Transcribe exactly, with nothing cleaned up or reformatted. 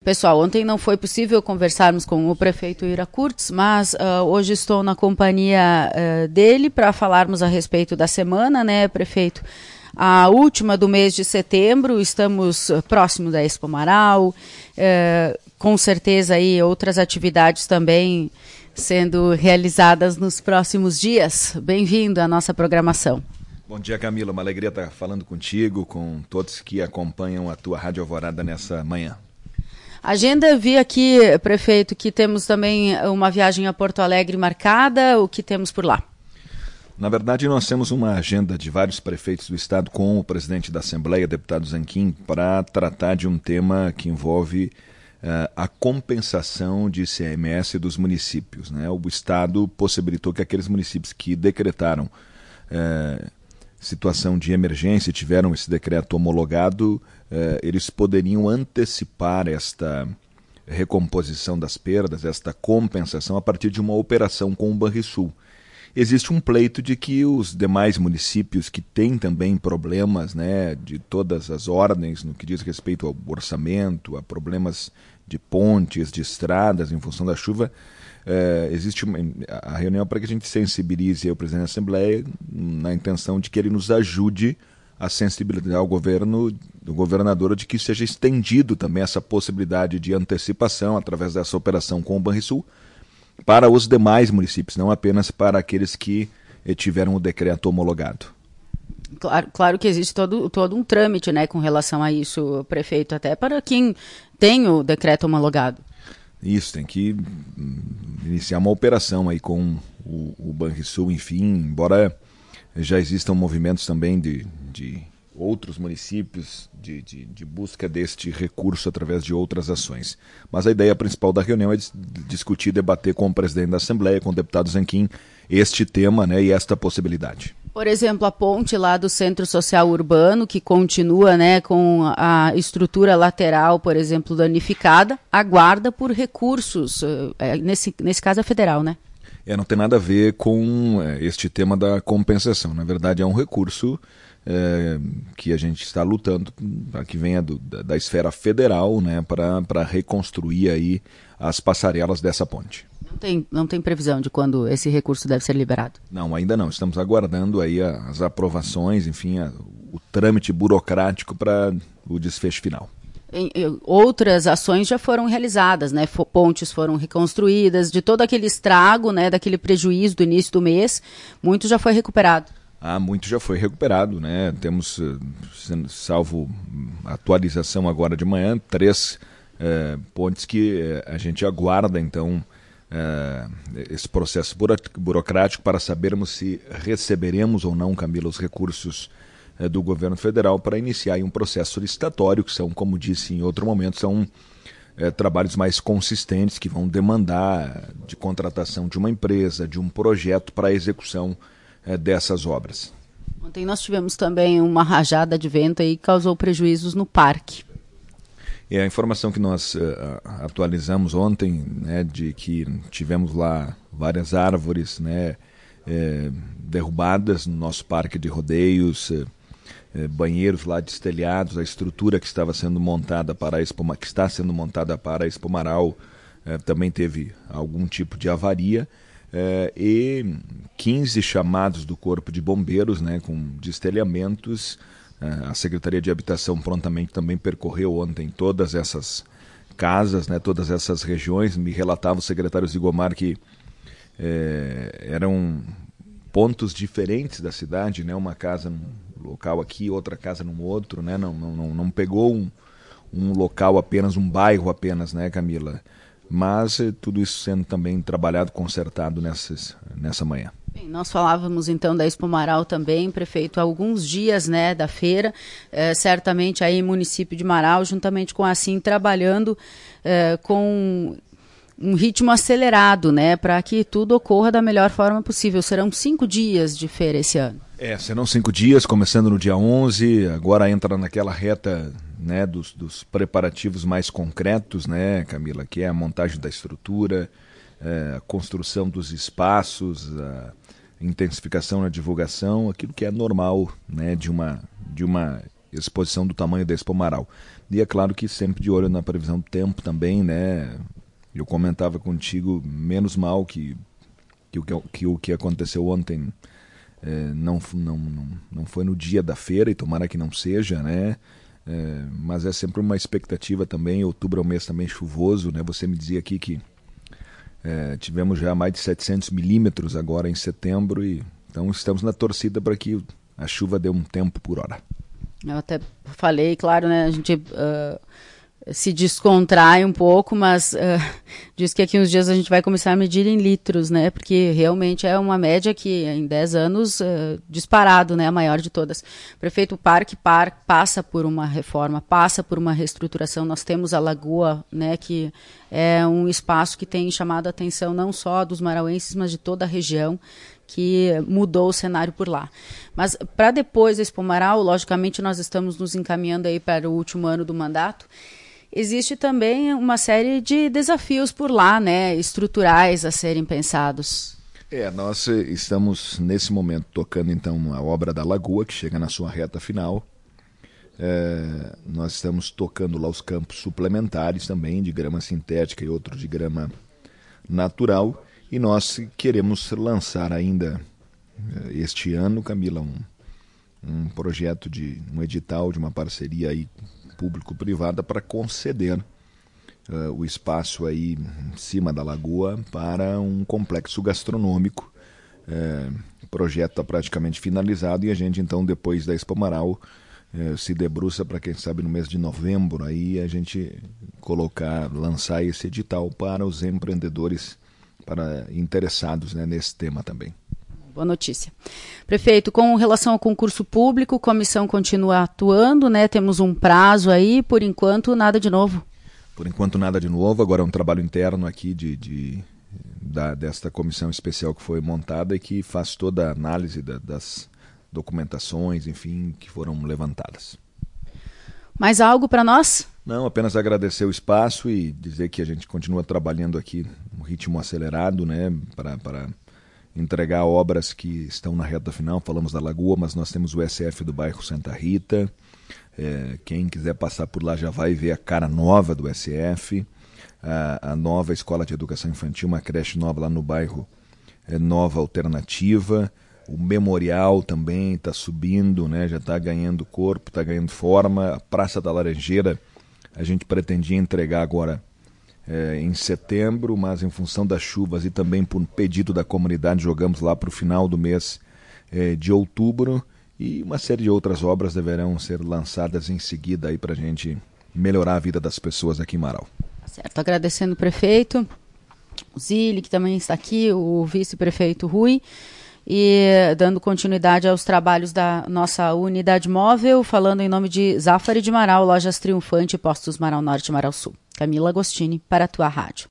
Pessoal, ontem não foi possível conversarmos com o prefeito Ira Kurtz, mas uh, hoje estou na companhia uh, dele para falarmos a respeito da semana, né, prefeito? A última do mês de setembro, estamos uh, próximo da Expo Marau, uh, com certeza aí outras atividades também sendo realizadas nos próximos dias. Bem-vindo à nossa programação. Bom dia, Camila, uma alegria estar falando contigo, com todos que acompanham a tua Rádio Alvorada nessa manhã. Agenda, vi aqui, prefeito, que temos também uma viagem a Porto Alegre marcada. O que temos por lá? Na verdade, nós temos uma agenda de vários prefeitos do estado com o presidente da Assembleia, deputado Zanquim, para tratar de um tema que envolve uh, a compensação de I C M S dos municípios, né? O estado possibilitou que aqueles municípios que decretaram uh, situação de emergência, tiveram esse decreto homologado, eh, eles poderiam antecipar esta recomposição das perdas, esta compensação, a partir de uma operação com o Banrisul. Existe um pleito de que os demais municípios que têm também problemas, né, de todas as ordens, no que diz respeito ao orçamento, a problemas de pontes, de estradas, em função da chuva, É, existe uma, a reunião para que a gente sensibilize o presidente da Assembleia na intenção de que ele nos ajude a sensibilizar o governo, o governador, de que seja estendido também essa possibilidade de antecipação através dessa operação com o Banrisul para os demais municípios, não apenas para aqueles que tiveram o decreto homologado. Claro, claro que existe todo, todo um trâmite, né, com relação a isso, prefeito, até para quem tem o decreto homologado. Isso, tem que iniciar uma operação aí com o, o Banrisul, enfim, embora já existam movimentos também de, de outros municípios de, de, de busca deste recurso através de outras ações. Mas a ideia principal da reunião é discutir, debater com o presidente da Assembleia, com o deputado Zanquim, este tema, né, e esta possibilidade. Por exemplo, a ponte lá do Centro Social Urbano, que continua, né, com a estrutura lateral, por exemplo, danificada, aguarda por recursos, nesse, nesse caso é federal, né? É, não tem nada a ver com é, este tema da compensação. Na verdade, é um recurso é, que a gente está lutando para que venha do, da, da esfera federal, né, para reconstruir aí as passarelas dessa ponte. Não tem, não tem previsão de quando esse recurso deve ser liberado? Não, ainda não. Estamos aguardando aí as aprovações, enfim, a, o trâmite burocrático para o desfecho final. Em, em, outras ações já foram realizadas, né? Pontes foram reconstruídas, de todo aquele estrago, né, daquele prejuízo do início do mês, muito já foi recuperado. Ah, muito já foi recuperado, né? Temos, salvo atualização agora de manhã, três eh, pontes que eh, a gente aguarda, então, Uh, esse processo burocrático para sabermos se receberemos ou não, Camila, os recursos uh, do governo federal para iniciar aí um processo licitatório, que são, como disse em outro momento, são uh, trabalhos mais consistentes que vão demandar de contratação de uma empresa, de um projeto para a execução uh, dessas obras. Ontem nós tivemos também uma rajada de vento aí que causou prejuízos no parque. É a informação que nós uh, atualizamos ontem, né, de que tivemos lá várias árvores, né, eh, derrubadas no nosso parque de rodeios, eh, eh, banheiros lá destelhados, a estrutura que estava sendo montada para a Expo, que está sendo montada para a Expo Marau, eh, também teve algum tipo de avaria, eh, e quinze chamados do Corpo de Bombeiros, né, com destelhamentos. A Secretaria de Habitação prontamente também percorreu ontem todas essas casas, né, todas essas regiões. Me relatava o secretário Zigomar que é, eram pontos diferentes da cidade, né, uma casa num local aqui, outra casa num outro, né, não, não, não pegou um, um local apenas, um bairro apenas, né, Camila? Mas tudo isso sendo também trabalhado, consertado nessas, nessa manhã. Bem, nós falávamos então da Expo Marau também, prefeito, há alguns dias, né, da feira, eh, certamente aí município de Marau, juntamente com a Assim, trabalhando eh, com um ritmo acelerado, né, para que tudo ocorra da melhor forma possível. Serão cinco dias de feira esse ano. É, serão cinco dias, começando no dia onze, agora entra naquela reta, né, dos, dos preparativos mais concretos, né, Camila, que é a montagem da estrutura, é, a construção dos espaços, a intensificação na divulgação, aquilo que é normal, né, de uma, de uma exposição do tamanho da Expo Marau. E é claro que sempre de olho na previsão do tempo também, né? Eu comentava contigo, menos mal que, que, o, que, que o que aconteceu ontem é, não, não, não, não foi no dia da feira, e tomara que não seja, né? É, mas é sempre uma expectativa também. Outubro é um mês também chuvoso, né? Você me dizia aqui que é, tivemos já mais de setecentos milímetros agora em setembro, e então estamos na torcida para que a chuva dê um tempo por hora. Eu até falei, claro, né? A gente uh, se descontrai um pouco, mas uh, diz que aqui uns dias a gente vai começar a medir em litros, né? Porque realmente é uma média que em dez anos uh, disparado, né? A maior de todas. Prefeito, o Parque Par passa por uma reforma, passa por uma reestruturação. Nós temos a Lagoa, né? Que é um espaço que tem chamado a atenção não só dos marauenses, mas de toda a região, que mudou o cenário por lá. Mas para depois da Expo Marau, logicamente nós estamos nos encaminhando aí para o último ano do mandato. Existe também uma série de desafios por lá, né, estruturais a serem pensados. É, nós estamos nesse momento tocando então a obra da Lagoa, que chega na sua reta final. É, nós estamos tocando lá os campos suplementares também, de grama sintética e outros de grama natural. E nós queremos lançar ainda este ano, Camila, um, um projeto de um edital de uma parceria aí público-privada para conceder uh, o espaço aí em cima da lagoa para um complexo gastronômico. Uh, o projeto está praticamente finalizado e a gente então, depois da Expo Marau, uh, se debruça para, quem sabe, no mês de novembro aí a gente colocar, lançar esse edital para os empreendedores, para interessados, né, nesse tema também. Boa notícia. Prefeito, com relação ao concurso público, a comissão continua atuando, né? Temos um prazo aí, por enquanto nada de novo. Por enquanto nada de novo, agora é um trabalho interno aqui de, de, da, desta comissão especial que foi montada e que faz toda a análise da, das documentações, enfim, que foram levantadas. Mais algo para nós? Não, apenas agradecer o espaço e dizer que a gente continua trabalhando aqui num ritmo acelerado, né, para, para entregar obras que estão na reta final. Falamos da Lagoa, mas nós temos o S F do bairro Santa Rita. É, quem quiser passar por lá já vai ver a cara nova do S F, a, a nova escola de educação infantil, uma creche nova lá no bairro é, Nova Alternativa. O memorial também está subindo, né, já está ganhando corpo, está ganhando forma. A Praça da Laranjeira a gente pretendia entregar agora é, em setembro, mas em função das chuvas e também por pedido da comunidade, jogamos lá para o final do mês é, de outubro, e uma série de outras obras deverão ser lançadas em seguida aí para a gente melhorar a vida das pessoas aqui em Marau. Certo, agradecendo o prefeito, o Zili, que também está aqui, o vice-prefeito Rui, e dando continuidade aos trabalhos da nossa unidade móvel, falando em nome de Zafari de Marau, Lojas Triunfante, Postos Marau Norte e Marau Sul. Camila Agostini, para a tua rádio.